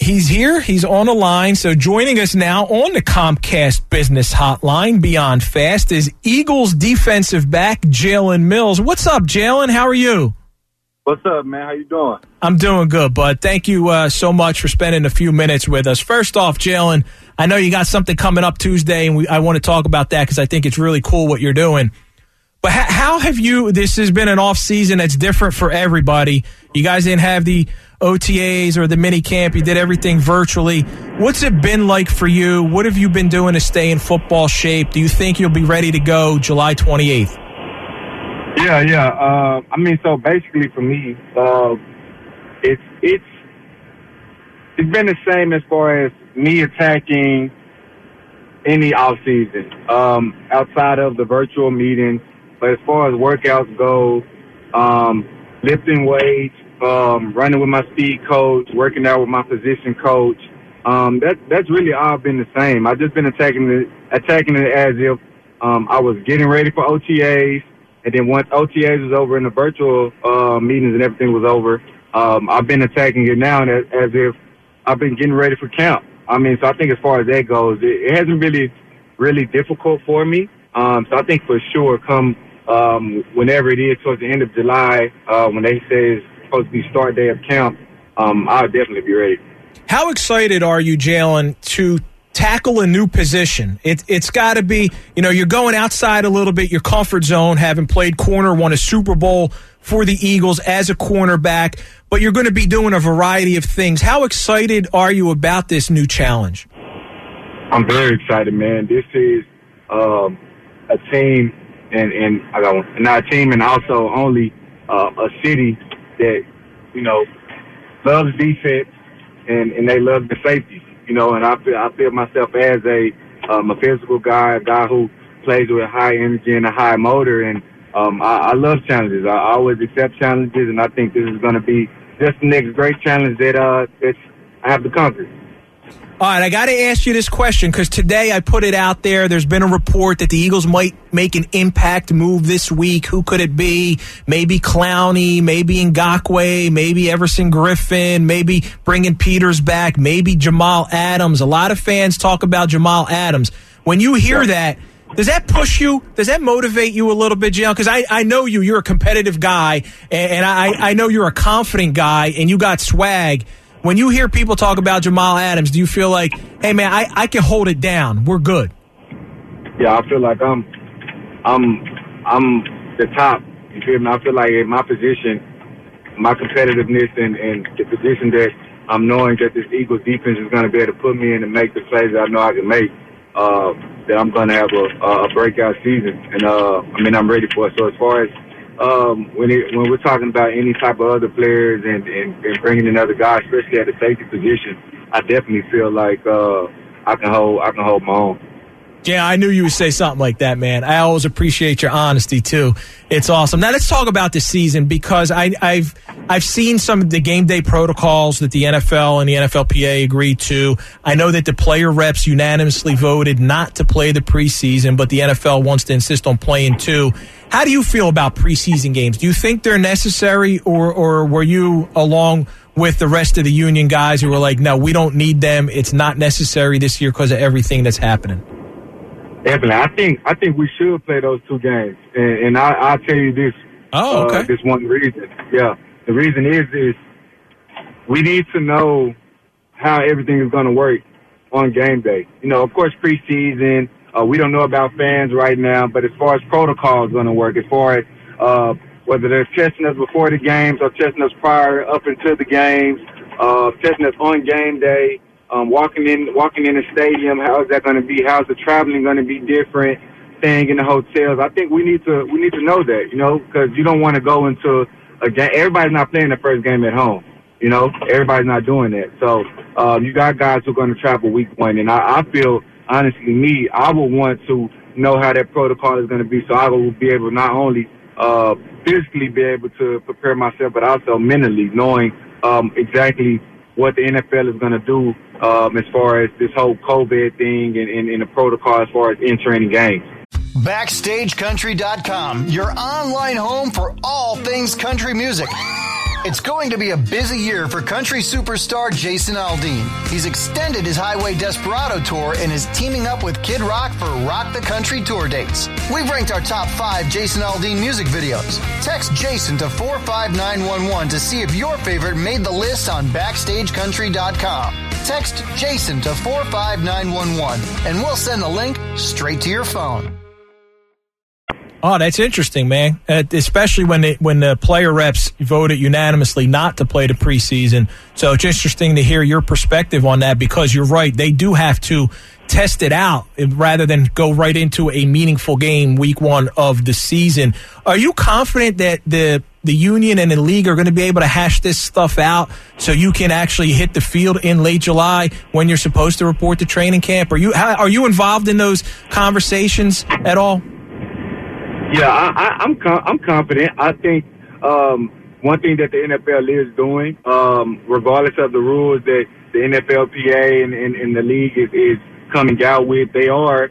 He's here. He's on the line. So joining us now on the Comcast Business Hotline, Beyond Fast, is Eagles defensive back Jalen Mills. What's up, Jalen? How are you? What's up, man? How you doing? I'm doing good, bud. Thank you so much for spending a few minutes with us. First off, Jalen, I know you got something coming up Tuesday, and I want to talk about that because I think it's really cool what you're doing. But how have you – this has been an off season that's different for everybody. You guys didn't have the OTAs or the mini camp. You did everything virtually. What's it been like for you? What have you been doing to stay in football shape? Do you think you'll be ready to go July 28th? Yeah. So basically for me, it's been the same as far as me attacking any off season outside of the virtual meetings. But as far as workouts go, lifting weights, running with my speed coach, working out with my position coach, that's really all been the same. I've just been attacking it as if I was getting ready for OTAs. And then once OTAs was over and the virtual meetings and everything was over, I've been attacking it now as if I've been getting ready for camp. So I think as far as that goes, it hasn't really difficult for me. So I think for sure come whenever it is towards the end of July, when they say it's supposed to be start day of camp, I'll definitely be ready. How excited are you, Jalen, to tackle a new position? It's got to be, you're going outside a little bit, your comfort zone, having played corner, won a Super Bowl for the Eagles as a cornerback, but you're going to be doing a variety of things. How excited are you about this new challenge? I'm very excited, man. This is a team, and not a team, and also only a city that, loves defense and they love the safety. And I feel myself as a physical guy, a guy who plays with high energy and a high motor, and I love challenges. I always accept challenges, and I think this is going to be just the next great challenge that I have to conquer. All right, I got to ask you this question because today I put it out there. There's been a report that the Eagles might make an impact move this week. Who could it be? Maybe Clowney, maybe Ngakoue, maybe Everson Griffin, maybe bringing Peters back, maybe Jamal Adams. A lot of fans talk about Jamal Adams. When you hear that, does that push you? Does that motivate you a little bit, Jalen? Because I know you're a competitive guy, and I know you're a confident guy, and you got swag. When you hear people talk about Jamal Adams, do you feel like, hey, man, I can hold it down. We're good? Yeah, I feel like I'm the top. You feel me? I feel like in my position, my competitiveness and the position that I'm knowing that this Eagles defense is going to be able to put me in and make the plays that I know I can make, that I'm going to have a breakout season. And, I'm ready for it. So as far as when we're talking about any type of other players and bringing in other guys, especially at the safety position, I definitely feel like I can hold my own. Yeah, I knew you would say something like that, man. I always appreciate your honesty too. It's awesome. Now let's talk about this season because I've seen some of the game day protocols that the NFL and the NFLPA agreed to. I know that the player reps unanimously voted not to play the preseason, but the NFL wants to insist on playing two. How do you feel about preseason games? Do you think they're necessary, or were you along with the rest of the union guys who were like, no, we don't need them. It's not necessary this year because of everything that's happening? Definitely. I think we should play those two games. And I'll tell you this. Oh, okay. This one reason. Yeah. The reason is we need to know how everything is going to work on game day. Of course, preseason, we don't know about fans right now, but as far as protocol is going to work, as far as whether they're testing us before the games or testing us prior up until the games, testing us on game day, walking in the stadium, how is that going to be? How's the traveling going to be different? Staying in the hotels. I think we need to know that, because you don't want to go into a game. Everybody's not playing the first game at home. Everybody's not doing that. So you got guys who are going to travel week one, and I feel, honestly, I would want to know how that protocol is going to be, so I will be able to not only physically be able to prepare myself, but also mentally knowing exactly what the NFL is going to do as far as this whole COVID thing and the protocol as far as entering games. BackstageCountry.com, your online home for all things country music. It's going to be a busy year for country superstar Jason Aldean. He's extended his Highway Desperado tour and is teaming up with Kid Rock for Rock the Country tour dates. We've ranked our top 5 Jason Aldean music videos. Text Jason to 45911 to see if your favorite made the list on BackstageCountry.com. Text Jason to 45911 and we'll send the link straight to your phone. Oh, that's interesting, man. Especially when the player reps voted unanimously not to play the preseason. So it's interesting to hear your perspective on that, because you're right. They do have to test it out rather than go right into a meaningful game week 1 of the season. Are you confident that the union and the league are going to be able to hash this stuff out so you can actually hit the field in late July when you're supposed to report to training camp? Are you involved in those conversations at all? Yeah, I'm confident. I think one thing that the NFL is doing, regardless of the rules that the NFLPA and the league is coming out with, they are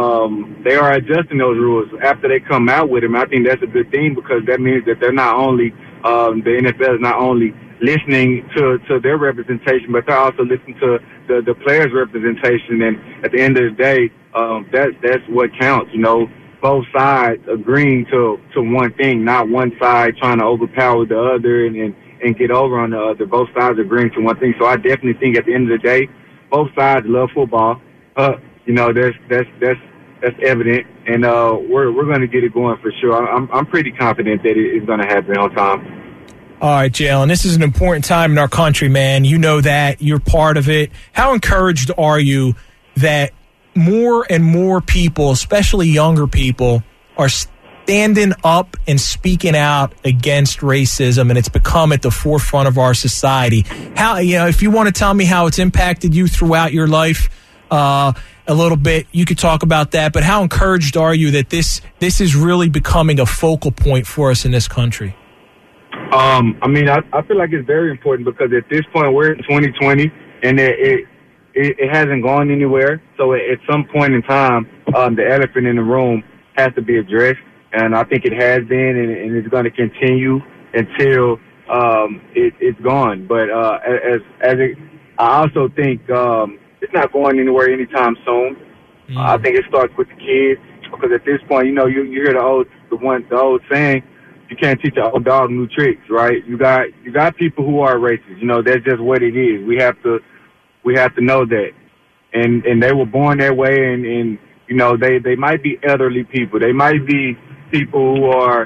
adjusting those rules after they come out with them. I think that's a good thing, because that means that they're not only the NFL is not only listening to their representation, but they're also listening to the players' representation. And at the end of the day, that's what counts, you know. Both sides agreeing to one thing, not one side trying to overpower the other and get over on the other. Both sides agreeing to one thing. So I definitely think at the end of the day, both sides love football. You know, that's evident, and we're going to get it going for sure. I'm pretty confident that it's going to happen on time. All right, Jalen, this is an important time in our country, man. You know that. You're part of it. How encouraged are you that more and more people, especially younger people, are standing up and speaking out against racism, and it's become at the forefront of our society? How, if you want to tell me how it's impacted you throughout your life a little bit, you could talk about that. But how encouraged are you that this is really becoming a focal point for us in this country? I feel like it's very important, because at this point we're in 2020, and it hasn't gone anywhere. So at some point in time, the elephant in the room has to be addressed, and I think it has been, and it's going to continue until it's gone. But I also think it's not going anywhere anytime soon. I think it starts with the kids, because at this point, you hear the old saying, you can't teach an old dog new tricks, right? You got people who are racist. That's just what it is. We have to know that, and they were born that way, and they might be elderly people, they might be people who are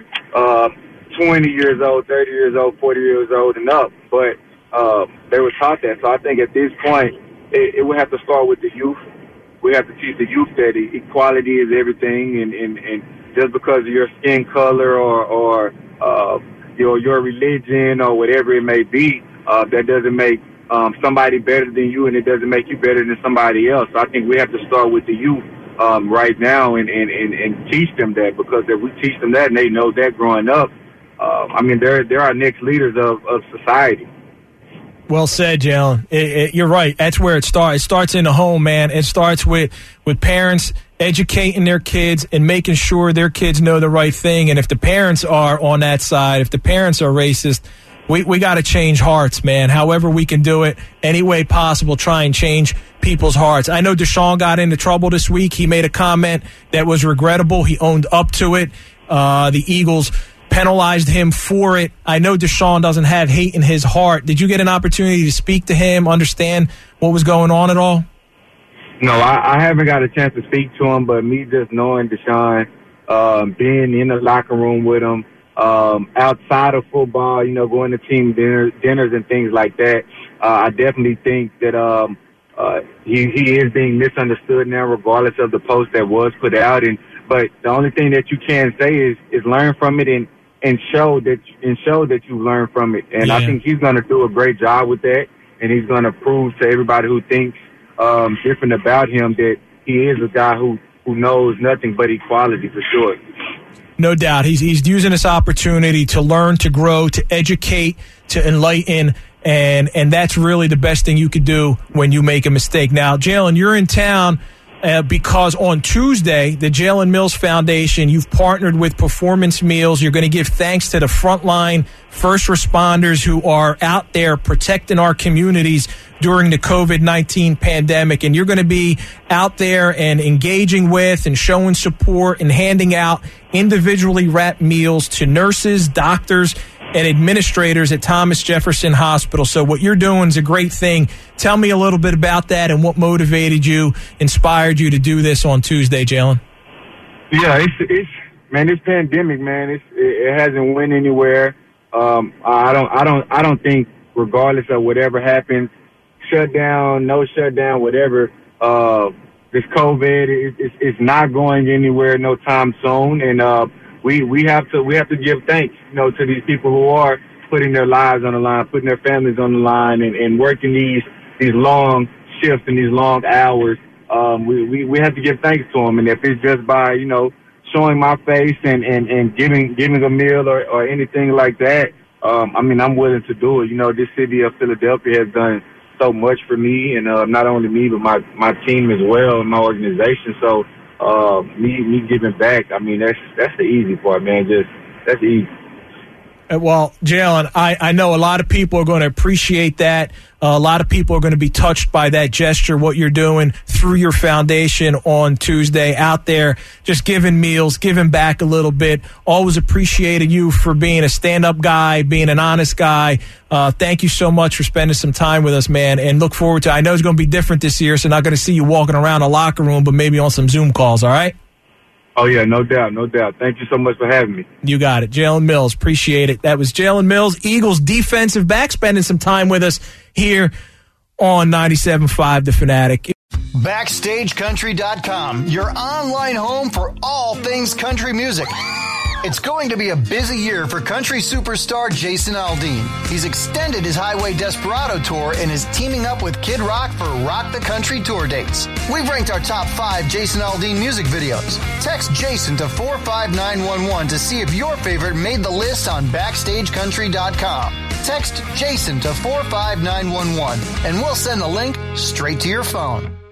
20 years old, 30 years old, 40 years old and up, but they were taught that. So I think at this point it would have to start with the youth. We have to teach the youth that equality is everything, and just because of your skin color or your religion or whatever it may be, that doesn't make somebody better than you, and it doesn't make you better than somebody else. So I think we have to start with the youth right now and teach them that, because if we teach them that and they know that growing up, they're our next leaders of society. Well said, Jalen. You're right. That's where it starts. It starts in the home, man. It starts with parents educating their kids and making sure their kids know the right thing. And if the parents are on that side, if the parents are racist, we got to change hearts, man. However we can do it, any way possible, try and change people's hearts. I know Deshaun got into trouble this week. He made a comment that was regrettable. He owned up to it. The Eagles penalized him for it. I know Deshaun doesn't have hate in his heart. Did you get an opportunity to speak to him, understand what was going on at all? No, I haven't got a chance to speak to him, but me just knowing Deshaun, being in the locker room with him, outside of football, going to team dinners and things like that, I definitely think that he is being misunderstood now, regardless of the post that was put out. But the only thing that you can say is learn from it and show that you learn from it. And yeah. I think he's going to do a great job with that, and he's going to prove to everybody who thinks different about him that he is a guy who knows nothing but equality, for sure. No doubt. He's using this opportunity to learn, to grow, to educate, to enlighten, and that's really the best thing you could do when you make a mistake. Now, Jalen, you're in town because on Tuesday, the Jalen Mills Foundation, you've partnered with Performance Meals. You're going to give thanks to the frontline first responders who are out there protecting our communities during the COVID-19 pandemic. And you're going to be out there and engaging with and showing support and handing out individually wrapped meals to nurses, doctors, and administrators at Thomas Jefferson Hospital. So what you're doing is a great thing. Tell me a little bit about that and what motivated you, inspired you to do this on Tuesday, Jalen. Yeah, it's man, this pandemic, man, it hasn't went anywhere. I don't think, regardless of whatever happens, shutdown, no shutdown, whatever, this COVID it's not going anywhere no time soon, and we have to give thanks, to these people who are putting their lives on the line, putting their families on the line, and working these long shifts and these long hours. We have to give thanks to them, and if it's just by showing my face and giving a meal or anything like that, I'm willing to do it. This city of Philadelphia has done so much for me, and not only me but my team as well and my organization. So me giving back, that's the easy part, man. That's easy. Well, Jalen, I know a lot of people are going to appreciate that. A lot of people are going to be touched by that gesture, what you're doing through your foundation on Tuesday, out there just giving meals, giving back a little bit. Always appreciated you for being a stand-up guy, being an honest guy. Thank you so much for spending some time with us, man, and look forward to I know it's going to be different this year, so not going to see you walking around the locker room, but maybe on some Zoom calls, all right? Oh, yeah, no doubt, no doubt. Thank you so much for having me. You got it. Jalen Mills, appreciate it. That was Jalen Mills, Eagles defensive back, spending some time with us here on 97.5 The Fanatic. BackstageCountry.com, your online home for all things country music. It's going to be a busy year for country superstar Jason Aldean. He's extended his Highway Desperado tour and is teaming up with Kid Rock for Rock the Country tour dates. We've ranked our top 5 Jason Aldean music videos. Text Jason to 45911 to see if your favorite made the list on BackstageCountry.com. Text Jason to 45911 and we'll send the link straight to your phone.